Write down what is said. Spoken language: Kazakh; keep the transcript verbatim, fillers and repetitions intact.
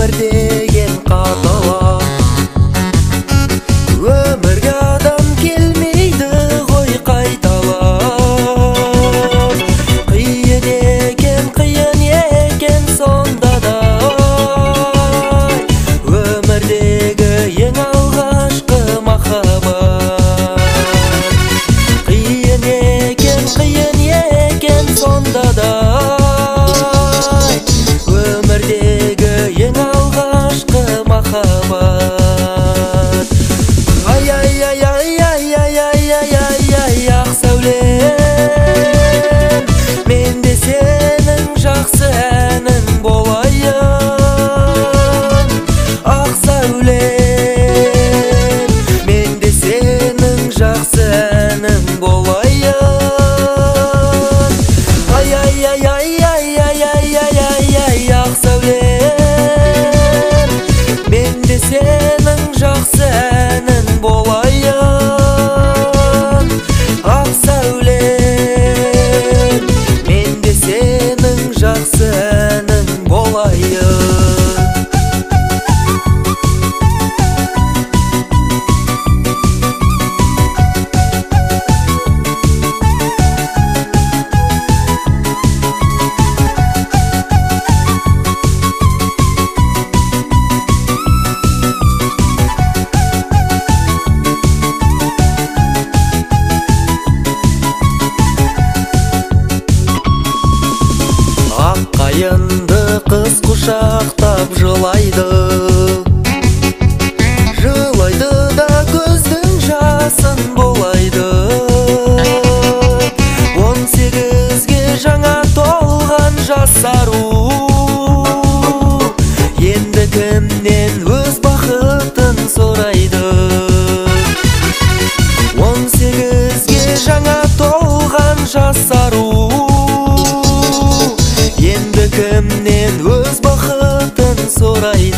өмір деген қатал, өмірге адам келмейді ғой қайталап. Қиын екен, қиын екен сонда да, өмірдегі ең алғашқы махаббат. Қиын екен, қиын екен сонда да, өмірдегі ең алғашқы махаббат. Ай ай ай ай ай ай ай ай ай ай ақ сәулем, мен де сенің жақсы әнің болайын. Ақ сәулем, мен де сенің жақсы әнің болайын. Ай ай ай ай ай ай ай ай ай ай ақ сәулем, мен де сенің жақсы әнің болайын. Ақ сәулем, мен де сенің жақсы әнің болайын. Қайынды қыз құшақтап жылайды, жылайды да көздің жасын болайды. Он сегізге жаңа толған жас ару, енді кімнен өз бақытын сұрайды. Он сегізге жаңа толған жас ару, енді кімнен өз бақытын сұрайды.